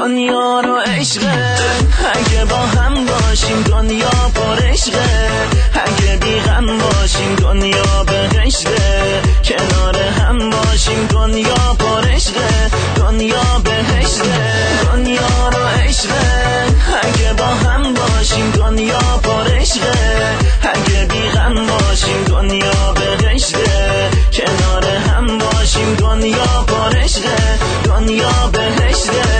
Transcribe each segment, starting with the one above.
دنیا رو عشقه، اگه با هم باشیم دنیا پر عشقه، اگه بی غم باشیم دنیا بهشته، کنار هم باشیم دنیا پر عشقه، دنیا بهشته. دنیا رو عشقه، اگه با هم باشیم دنیا پر عشقه، اگه بی غم باشیم دنیا بهشته، کنار هم باشیم دنیا پر عشقه، دنیا بهشته.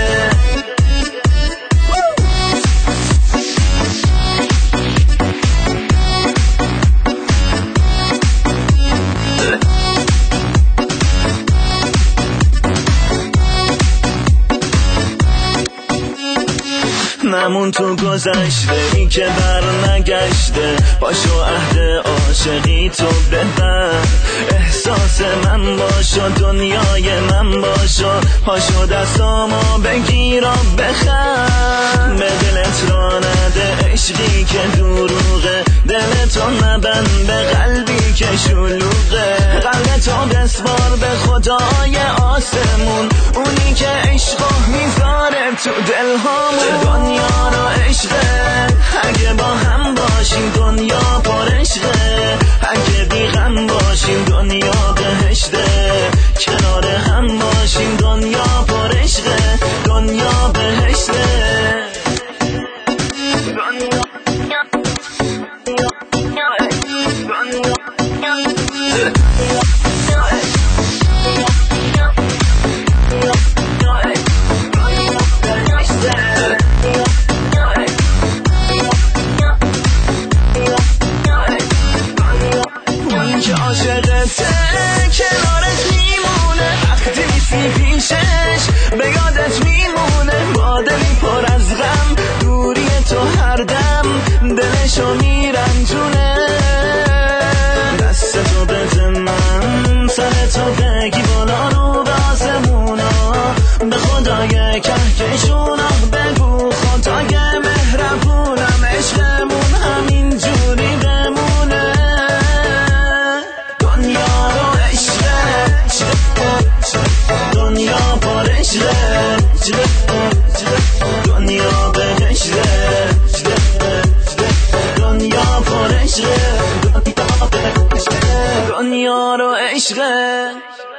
نمون تو گذشته ای که بر نگشته، باشو عهد عاشقی تو ببر، احساس من باشو دنیای من باشو، پاشو دستامو بگیر و بخر، به دلت را نده عشقی که دروغه، دلتو نبند به قلبی که شلوغه، قلبتو بسپار به خدای آسمون، اونی که عشقو میذاره تو دلهامون. دنیا رو عشقه، اگه با هم باشیم دنیا پر عشقه، اگه بی غم باشیم دنیا بهشته، کنار هم باشیم دنیا پر عشقه، دنیا بهشته. که عاشقته کنارت میمونه، وقتی میسی پیشش به یادت میمونه، با دلی پر از غم دوری تو هر دم دلشو میرنجونه، دستتو بده من سرتو بگی بالا رو به آسمونا، به خدای کهکشونا بگو خدای مهربونم عشقمون همین جوری بمونه. دنیا پر عشقه، دنیا بهشته، دنیا پر عشقه، دنیا رو عشقه.